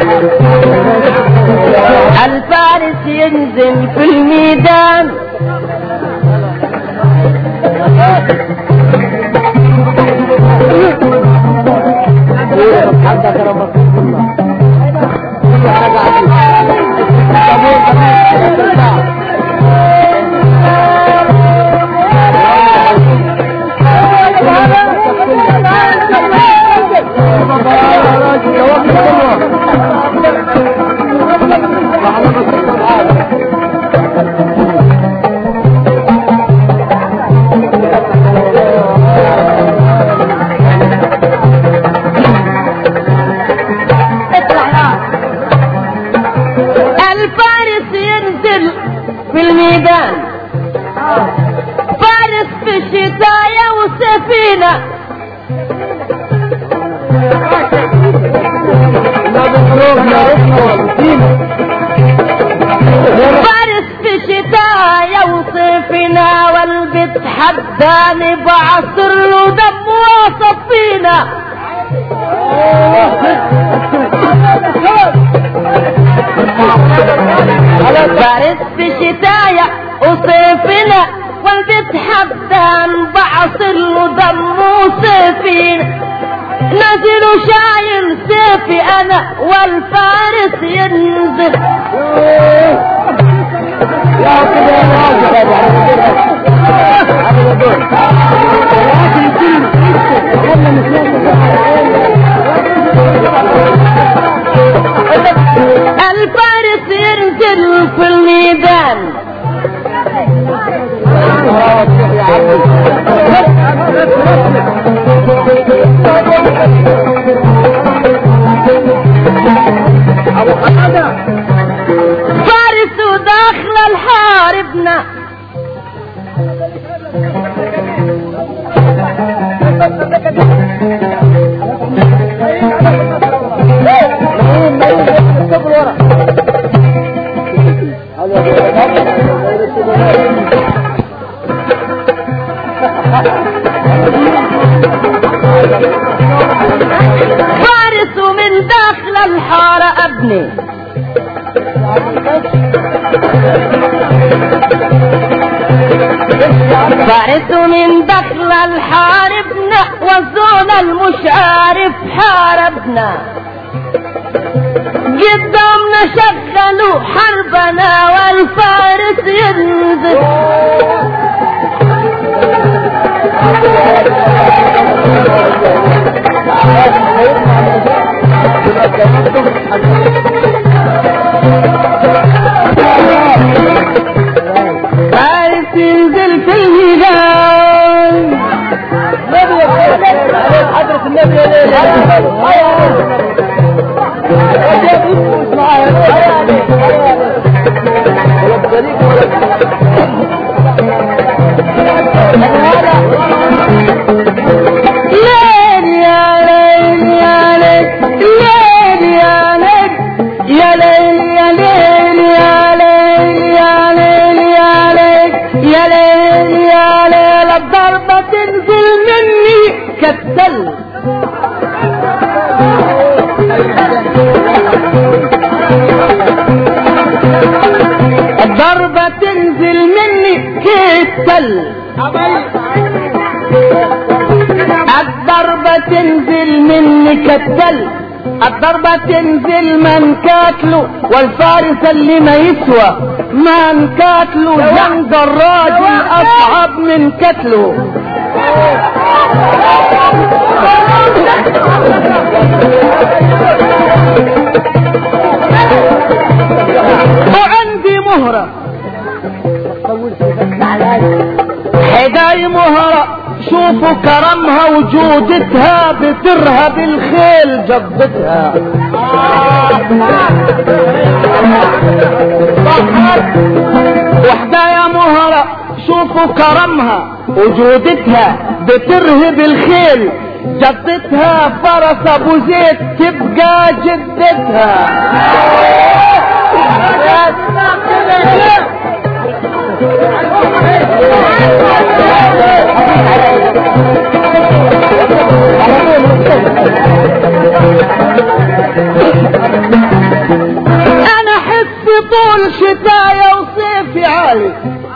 الفارس ينزل في الميدان في الميدان فارس في الشتاية وسفينة فارس في الشتاية وسفينة والبت حداني بعصر له دم وصفينة فارس في شتاية وصيفنا والبت حبان بعصر له دم وصيفين نزل شايل سيفي انا والفارس ينزل الفارس ينزل في الميدان فارس داخل الحاربنا فارس من داخل الحارة ابني فارس من داخل الحاربنا وزون المش عارف حاربنا قدامنا شغلوا حربنا والفارس ينزل فارس ينزل في الميدان حضرة النبي الضربة تنزل مني كالسل الضربة تنزل مني كالسل الضربة تنزل مني كالسل الضربة تنزل من كاتله والفارس اللي ما يسوى من كاتله جنب الراجل أصعب من كتله وعندي مهرة حداي مهرة شوفوا كرمها وجودتها بترهب الخيل جبتها وحدايا مهرة شوفوا كرمها وجودتها بترهب الخيل جدتها فرس ابو زيد تبقى جدتها طول شتايا وصيفي عالي.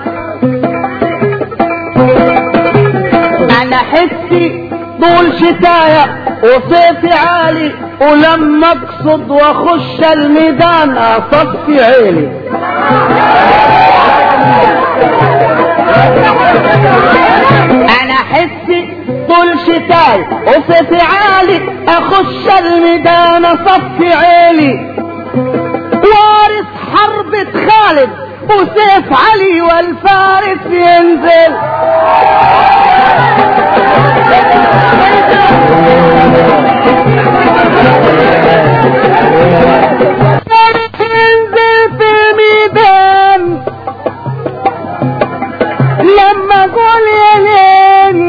انا حسي طول شتايا وصيفي عالي، ولما اقصد واخش الميدان اصفي عيلي. انا حسي طول شتاي وصيفي عالي، اخش الميدان اصفي عيلي. وارث حربة خالد وسيف علي والفارس ينزل. ينزل في الميدان لما اقول يا ليل،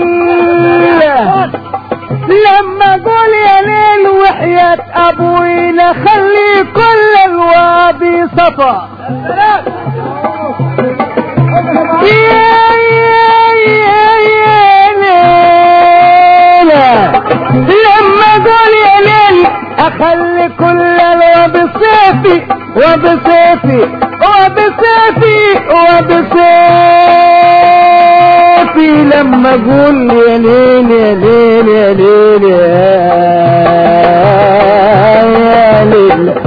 لما اقول يا ليل وحياة ابوي لخلي كل الوادي صفا. لما اقول يا ليل اخلي كل الوادي صيفي وبسيفي وبسيفي وبسيفي. لما اقول يا ليل يا ليل يا ليل يا ليل.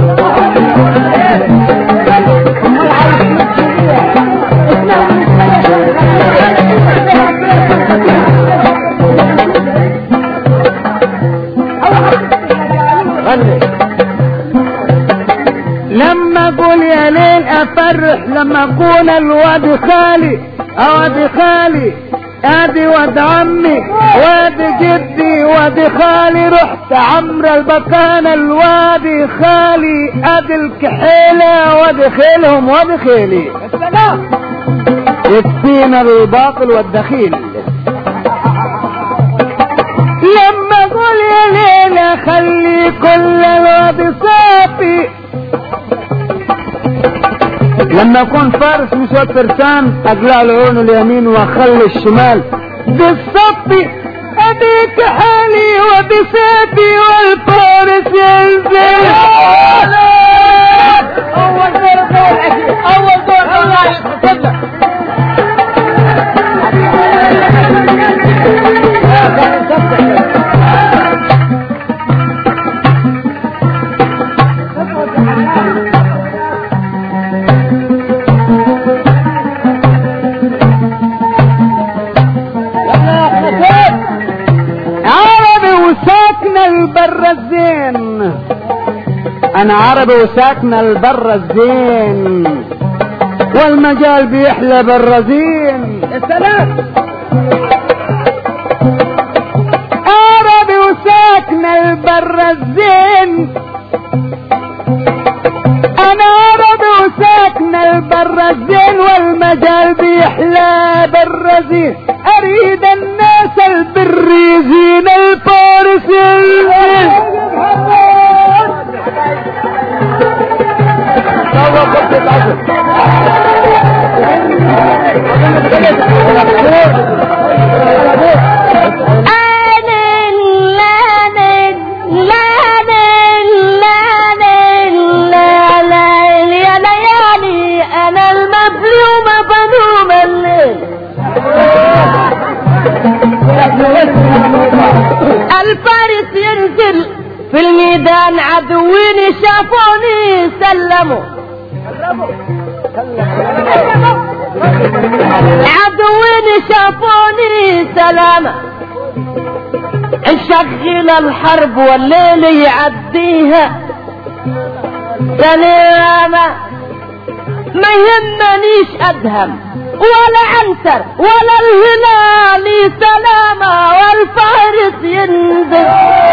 لما اقول يا ليل افرح، لما اكون الوادي خالي وادي خالي، ادي واد عمي وادي جدي وادي خالي. رحت عمرو البكان الوادي خالي، ادي الكحيلة وادي خيلهم وادي خيلي. يكفينا الباطل والدخيل. لما اقول يا ليل اخلي كل الوادي صافي، لما اكون فارس مسود فرسان اقلع العون اليمين واخلي الشمال بالصفي. اديك حالي وبسيفي والفارس ينزل. اول دور الله يتحسب لك. الزين، انا عربي وساكن البر الزين، والمجال بيحلى بالرزين. السلام. عربي وساكن البر الزين، انا عربي وساكن البر الزين، والمجال بيحلى بالرزين. اريد الناس البريزين الفارسين. انا المظلومة بنوم الليل. الفارس ينزل في الميدان، عدوين شافوني سلموا. عدوين شافوني سلامة. نشغل الحرب والليل يعديها سلامة. ما يهمنيش ادهم ولا عنتر ولا الهلال سلامة، والفارس ينزل.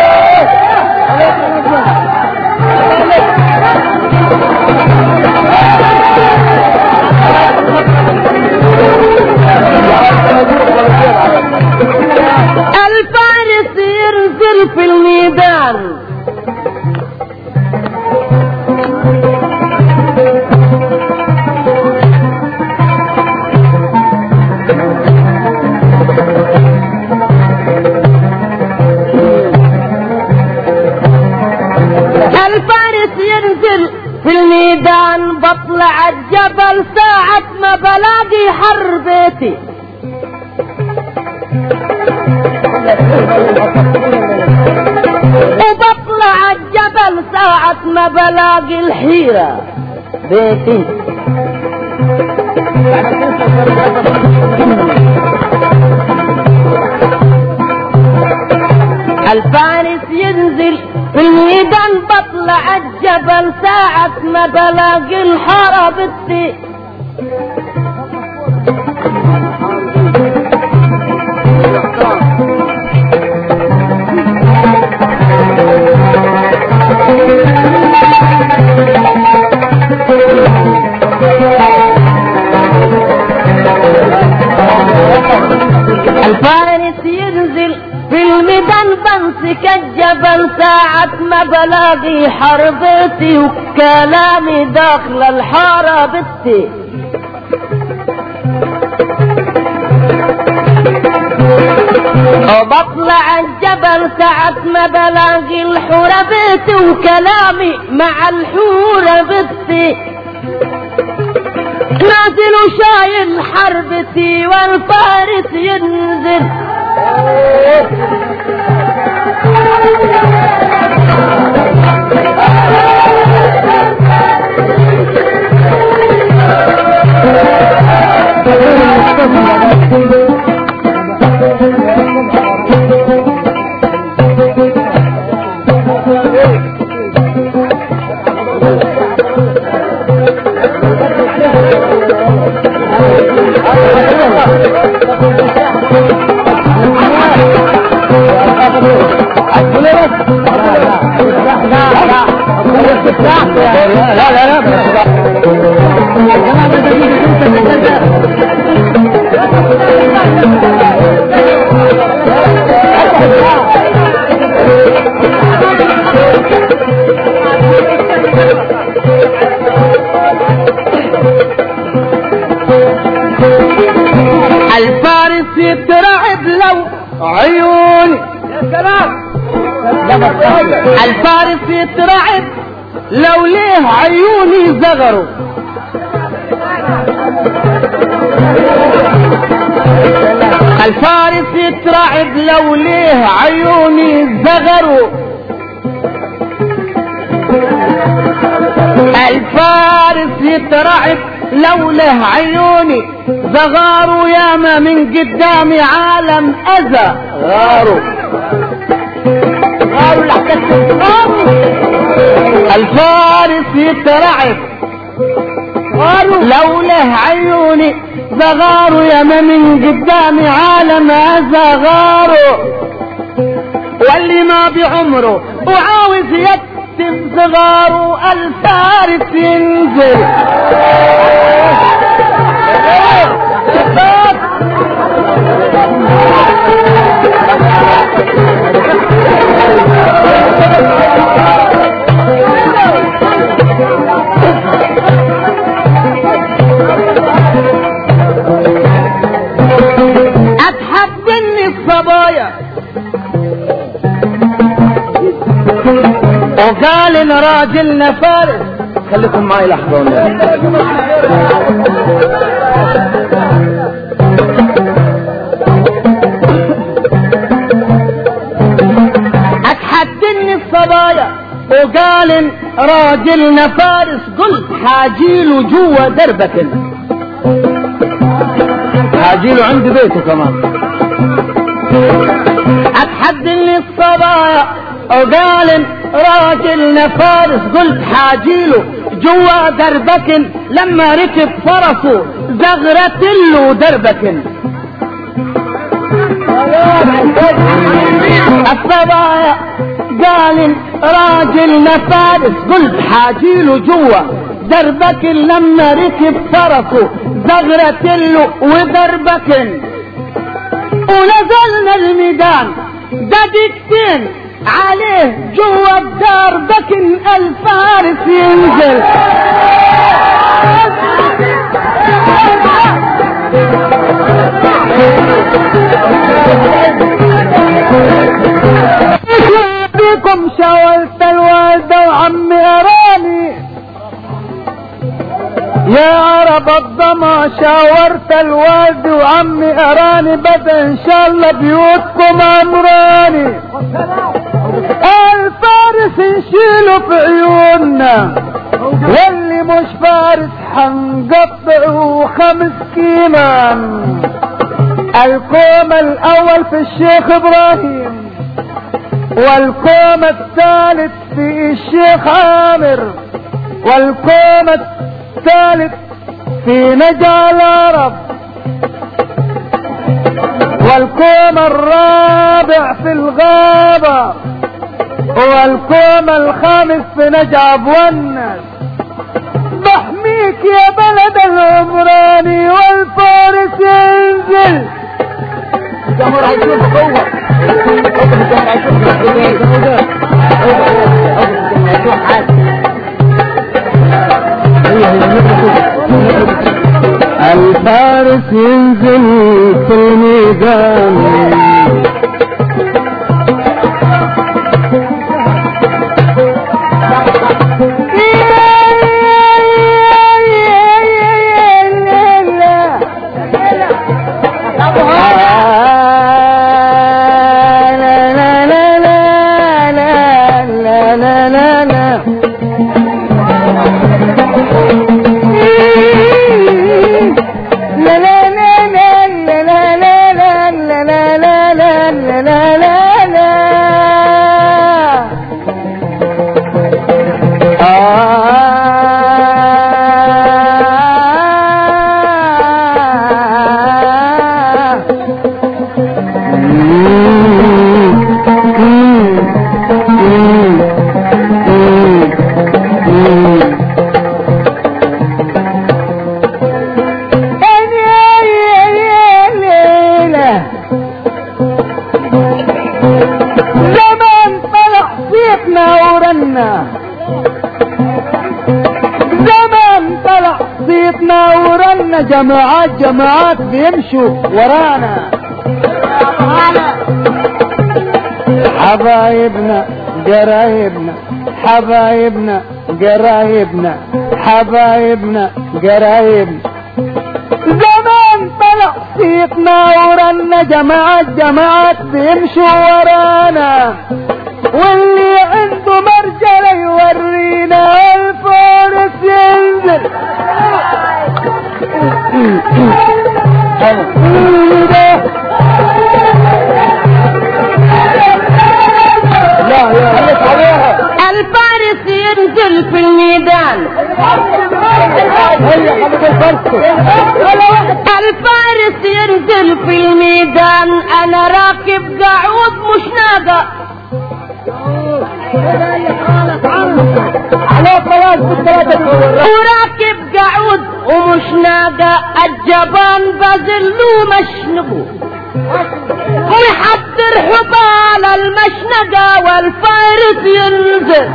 الفارس ينزل في الميدان. الفارس ينزل في الميدان بطلع الجبل ساعة ما بلاقي حربتي، وبطلع الجبل ساعة ما بلاقي الحيرة بيتي. الفارس ينزل في الميدان بطلع الجبل ساعة ما بلاقي الحربتي، الفارس ينزل في الميدان بمسك الجبل ساعة ما بلاقي حربتي، وكلامي داخل الحربتي. وبطلع الجبل ساعة ما بلاقي الحربتي، وكلامي مع الحربتي. نازل وشايل حربتي والفارس ينزل، الفارس يترعب لو عيوني، يا سلام، الفارس يترعب لو ليه عيوني زغروا، الفارس يترعب لو ليه عيوني زغروا، الفارس يترعب لو له عيوني زغاروا، ياما من قدامي عالم اذى غاروا، الفارس يترعب لو له عيوني زغاروا، ياما من قدامي عالم اذى غاروا، واللي ما بعمره وعاوز يكتب صغاره الفارس ينزل. اتحدني الصبايا وقال ان راجلنا فارس، خليكم معي لحظة. اتحدني الصبايا وقال ان راجلنا فارس، قلت حاجيله جوا دربك، حاجيله عند بيته كمان. اتحدني الصبايا وقال ان راجلنا فارس، قلت حاجيله جوا دربكن، لما ركب فرسه زغرت له دربكن. الصبايا قال ان راجلنا فارس، قلت حاجيله جوا دربكن، لما ركب فرسه زغرت له ودربكن. ونزلنا الميدان دقيقتين عليه جوا الدار بكن الفارس ينزل. بكم شاولت الوالدة وعمي أراني يا عرب الضما شاورت الوالد وعمي اراني بدا ان شاء الله بيوتكم امراني. الفارس نشيله في عيوننا واللي مش فارس حنقطعه 5 كيمان. الكوم الاول في الشيخ ابراهيم والكوم الثالث في الشيخ عامر والكوم الثالث في نجع العرب والكوم الرابع في الغابة والكوم الخامس في نجع بونس. بحميك يا بلد العمراني والفارس ينزل. الجمهور هيشوف جوه الفارس ينزل في الميدان. جماعات بيمشوا ورانا. حبايبنا قرايبنا حبايبنا قرايبنا حبايبنا قرايبنا. زمان طلع صيتنا ورنا جماعات بيمشوا ورانا واللي عنده مرجله يورينا الفارس ينزل. الفارس ينزل في الميدان. الفارس ينزل في الميدان. انا راكب قعود مش ناقة وراكب قعود ومش ناقة. الجبان بذلو مشنقه ويحضر حبال المشنقة والفارس ينزل.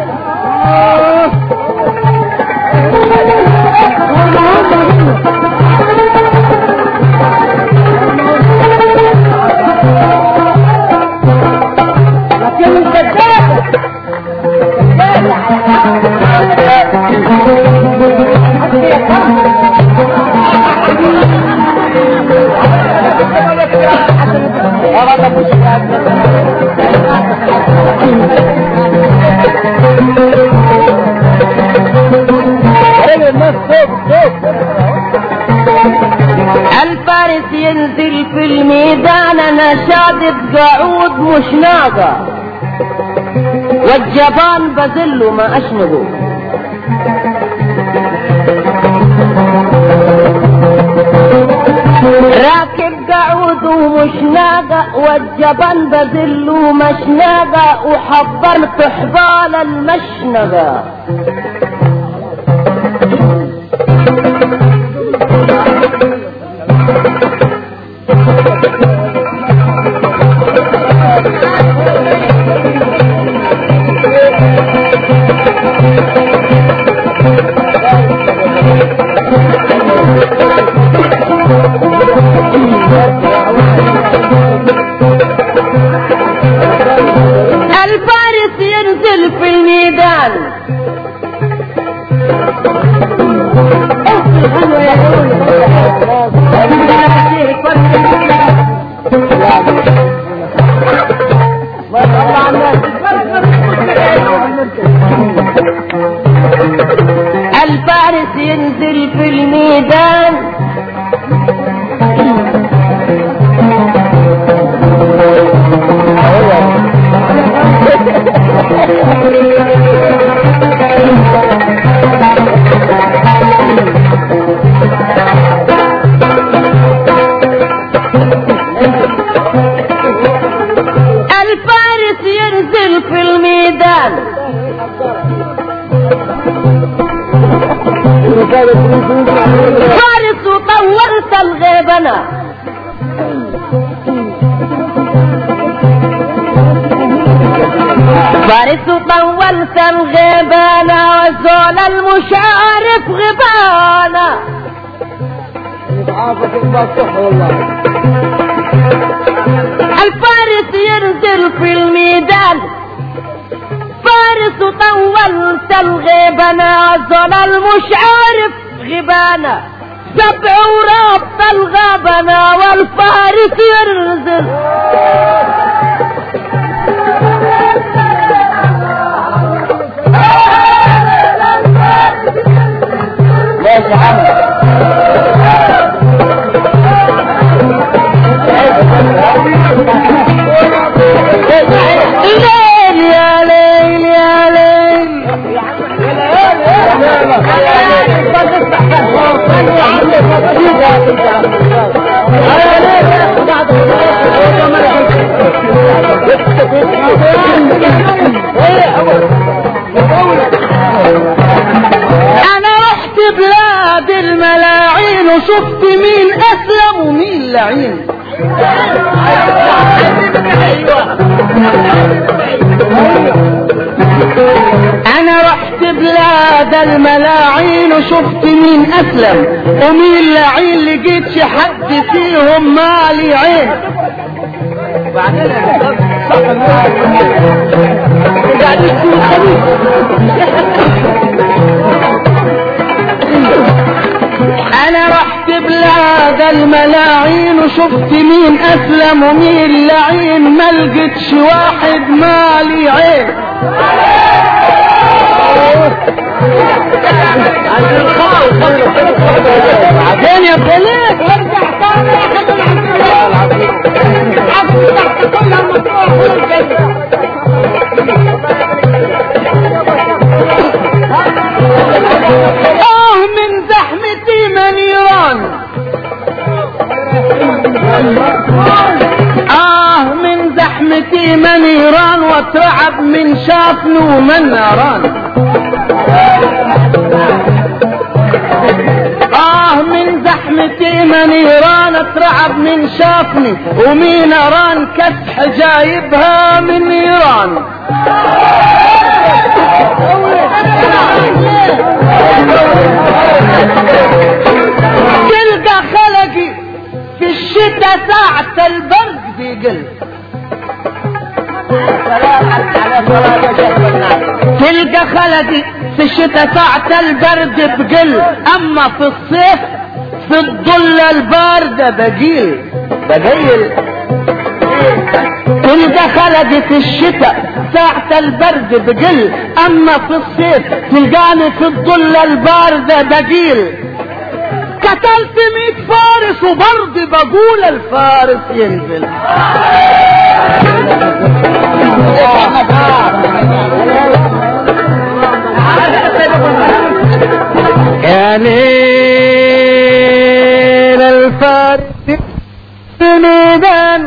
الفارس ينزل في الميدان. انا شادد قعود مش ناقة والجبان بذله ما اشنقه. راكب قعود ومش ناقة والجبان بذله مش ناقة وحضرت حبال المشنقة. الفارس ينزل في الميدان. الفارس ينزل في الميدان الفارس ينزل في الميدان فارس طورت الغيبنة فارس طولت الغيبانة وزول المشارف غبانة الفارس ينزل في الميدان فارس طولت الغيبانة وزول المشارف غبانة سبع ورابط الغابنة والفارس ينزل ليش يا عم ليل يا ليل يا ليل انا رحت بلاد الملاعين وشفت مين اسلم ومين لعين انا رحت بلاد الملاعين وشفت مين اسلم ومين لعين لقيتش حد فيهم مالي عين انا رحت بلاد الملاعين وشفت مين اسلم ومين لعين ما لقيتش واحد مالي عين عشان يا بليك ارجع تاني من زحمتي منيران من زحمتي منيران واترعب من شافني ومن ناران من زحمتي منيران اترعب من شافني ومين ناران كسح جايبها من نيران تلقى خلقي في الشتاء ساعة البرد بيقل تلقى خلقي في الشتاء ساعة البرد بقل اما في الصيف في الظل الباردة بقيل تلقى خلقي في الشتاء ساعة البرد بقل اما في الصيف تلقاني في الظل الباردة بقيل قتلت 100 فارس وبرضه بقول الفارس ينزل يا ليل الفارس سنودا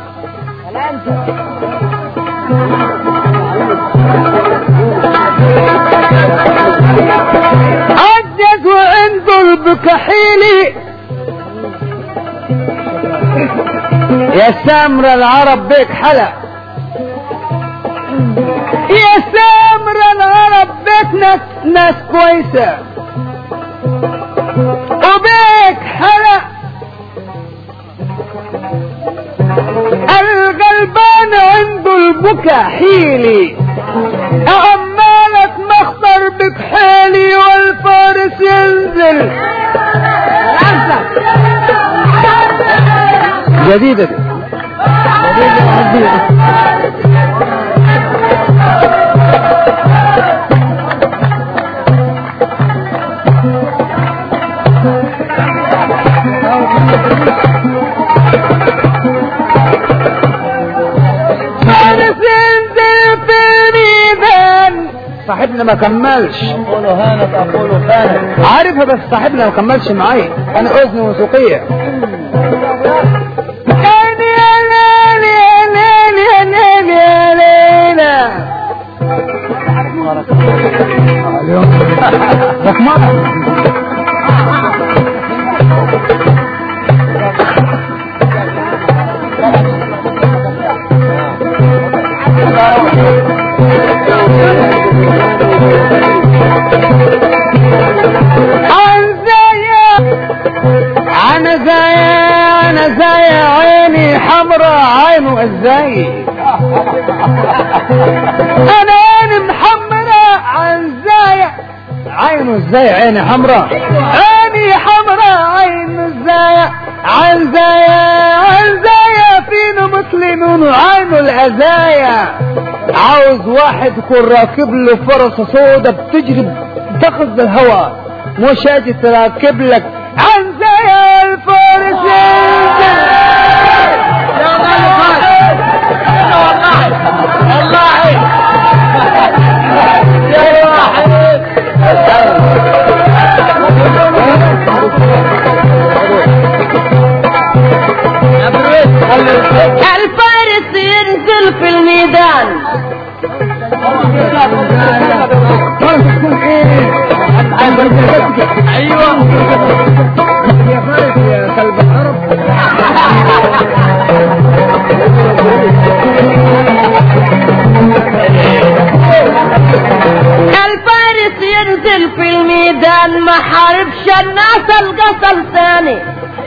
عجز وعنده البكحيلي يا سامر العرب بيك حلق يا سامر العرب بيك ناس كويسة وبيك حلق الغلبان عنده البكحيلي عمالك مخطر بكحيلي والفارس ينزل جديدة دي. صاحبنا ما كملش. اقول هانت اقول خانت. عارفها بس صاحبنا ما كملش معايا، انا اذن موسيقيه. انا زي عيني حمراء عينه ازاي، انا عيني محمرة عن زي عينه ازاي، عيني حمراء عيني حمراء عينه ازاي عن زي فينا مسلمون عينه الازايا. عاوز واحد يكون راكب له فرصة سودة بتجري تاخذ بالهواء، مش هاجي تراكب لك عن زي الفارس. الفارس ينزل في الميدان. ايوه يا فارس يا كلب العرب. الفارس ينزل في الميدان، ما حاربش الناس القصر ثاني.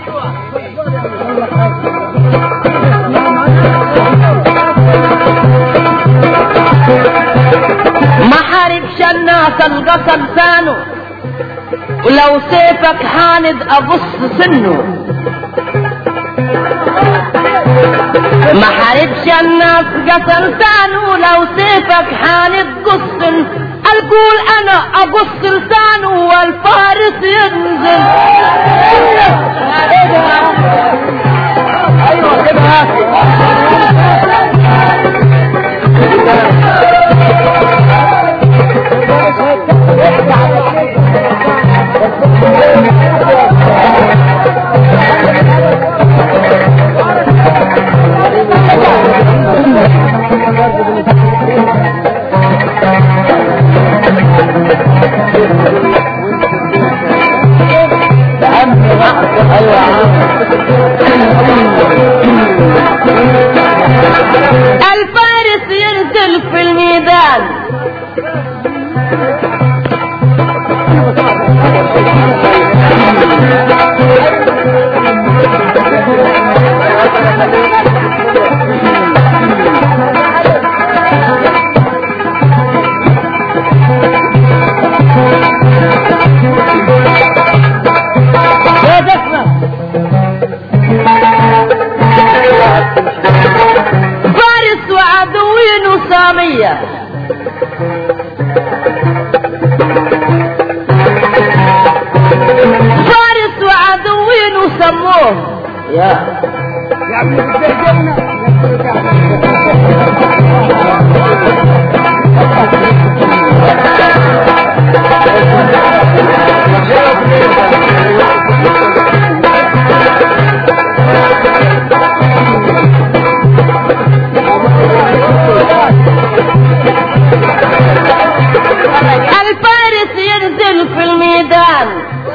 ما حاربش الناس القصر ثاني، ولو سيفك حاند ابص سنه. ما حاربش الناس قصر ثاني، ولو سيفك حاند قص. القول انا ابص لسانه والفارس ينزل. ايوه كده الفارس ينزل في الميدان. فارس وعدوين سامية. فارس وعدوين سموه يا ابن الجنة. الفارس ينزل في الميدان.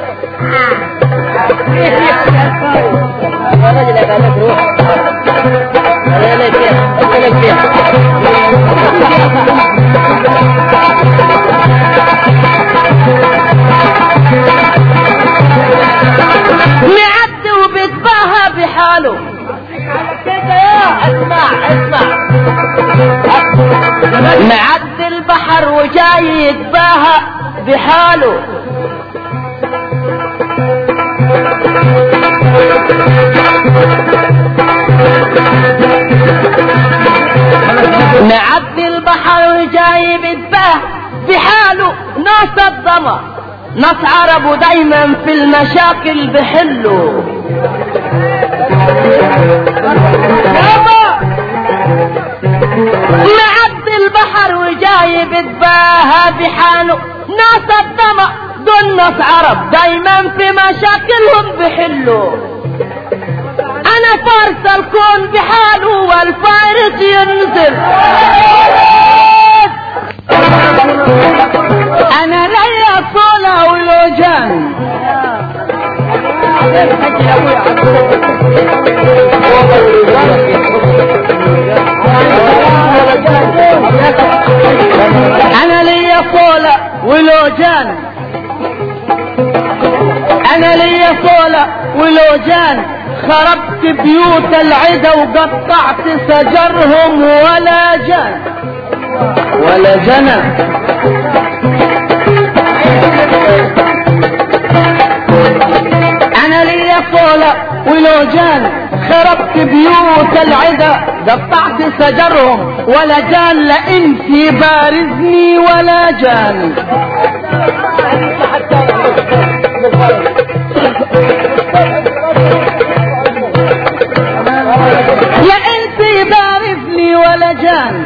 معد وبيتباهى بحاله. معد البحر وجاي يتباهى بحاله. معدي البحر وجايب الباه بحاله ناس الضمى، ناس عرب دايما في المشاكل بحلوا. معدي البحر وجايب الباه بحاله ناس الضمى، دول ناس عرب دايما في مشاكلهم بحلوا. انا فارس الكون بحاله والفارس ينزل. انا ليا صولة ولوجان، انا ليا صولة ولوجان، انا ليا صولة ولوجان، خربت بيوت العدا وقطعت شجرهم ولا جان ولا جنى. انا ليا صولة ولوجان، خربت بيوت العدا قطعت شجرهم ولا جان، لان في بارزني ولا جان. لا انت بارزني ولا جان.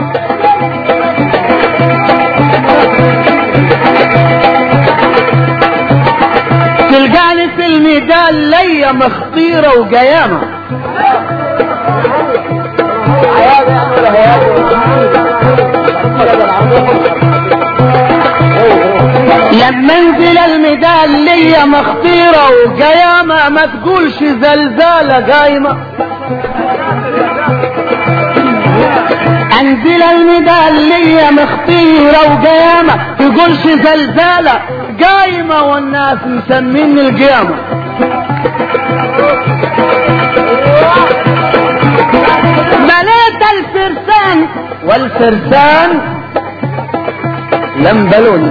تلقاني في الميدان ليا مخطيرة وقيامة، لما انزل الميدان ليا مخطيرة وقيامة، ما تقولش زلزالة قايمة. انزل الميدان ليا مخطيرة وقيامة، تقولش زلزالة قايمة، والناس مسمين القيامة. بليت الفرسان والفرسان لم بلوني،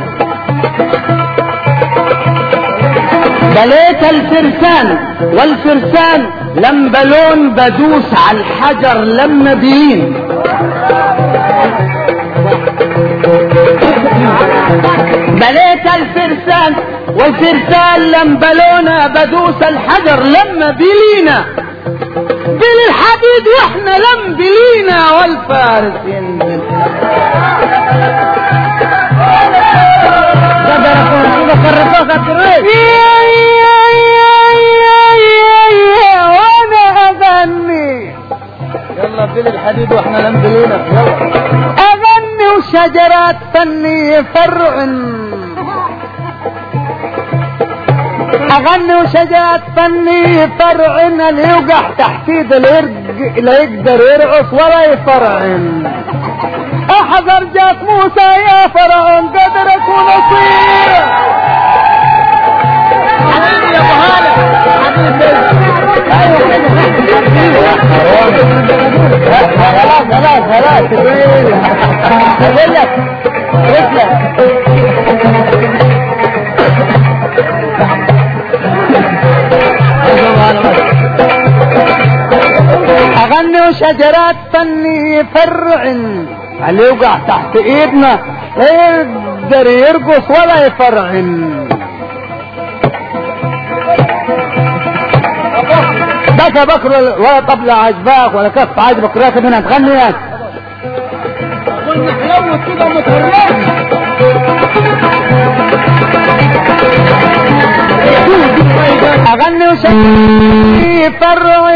بليت الفرسان والفرسان لم بلون، بدوس على الحجر لما بين. بليت الفرسان والفرسان لم بلونا، بدوس الحجر لما بلينا، بالحديد واحنا لم بلينا، والفارس ينزل. وانا اغني يلا بل الحديد واحنا لم بلينا، اغني وشجرات فني فرع، اغني وشجرات فني فرع، اللي يوقع تحتيد لا يقدر يرعف ولا يفرعن. احذر جاك موسى يا فرعون قدرك ونصير. حبيبي يا ابو هاله خلاص اقول لك اغني وشجرات فني فرع، اللي يوقع تحت ايدنا لا يقدر يرقص ولا يفرعن. بس يا بكر ولا طبلة عجباك ولا كف عجبك، راكب هنا تغني ياك. قلنا حلوت كده متهرج. اغني وشجرات فرع،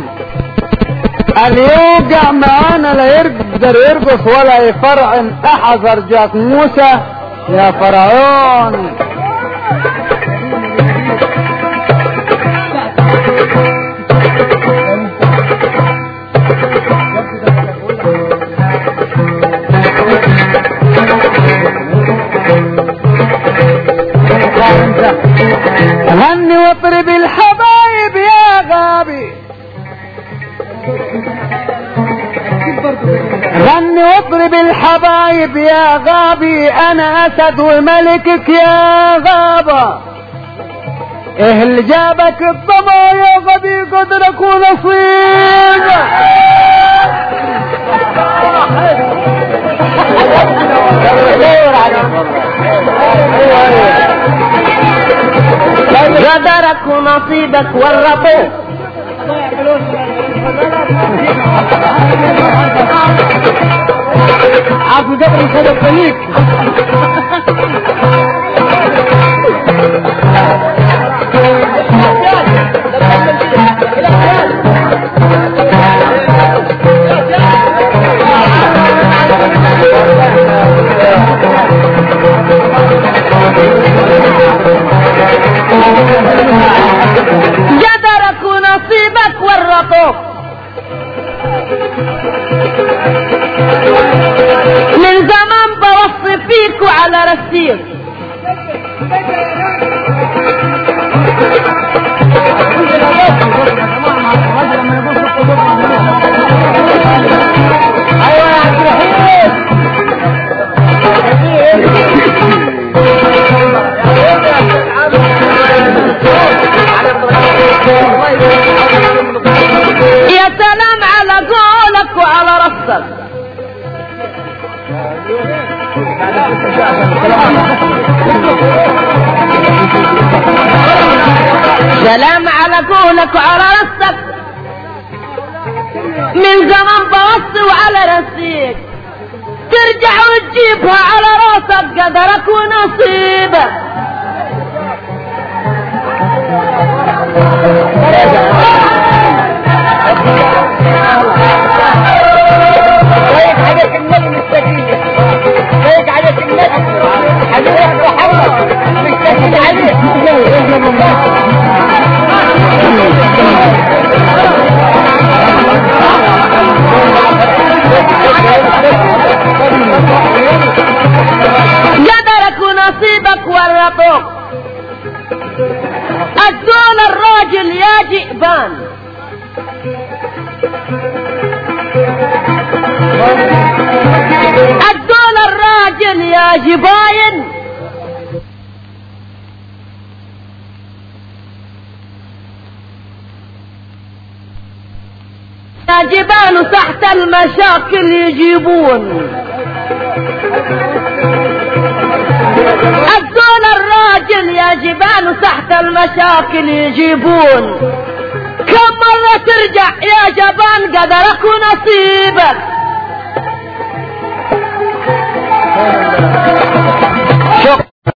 اللي يوقع معانا لا يقدر يرقص ولا يفرعن. احذر جاك موسى يا فرعون. غني واطرب الحبايب يا غابي، غني واطرب الحبايب يا غابي، انا اسد وملكك يا غابة. ايه اللي جابك الضما يا غبي قدرك ونصيبك قدرك ونصيبك ورطوك عفو قبل صدق ليك قدرك ونصيبك ورطوك من زمان بوصي فيك وعلى رسيك ايوه يا عبد الرحيم يا سلام على قولك وعلى رصك سلام على قولك وعلى رصك من زمان بوصي وعلى رسيك ترجع وتجيبها على راسك قدرك ونصيبك رايك عليك النبي مستقيم رايك عليك النبي حبيبك محمد مستقيم عليك قدرك ونصيبك ورطوك الدول الراجل يا جئبان الدول الراجل يا جباين يا جبان تحت المشاكل يجيبون الدول الراجل يا جبان تحت المشاكل يجيبون كم مرة ترجع يا جبان قدرك ونصيبك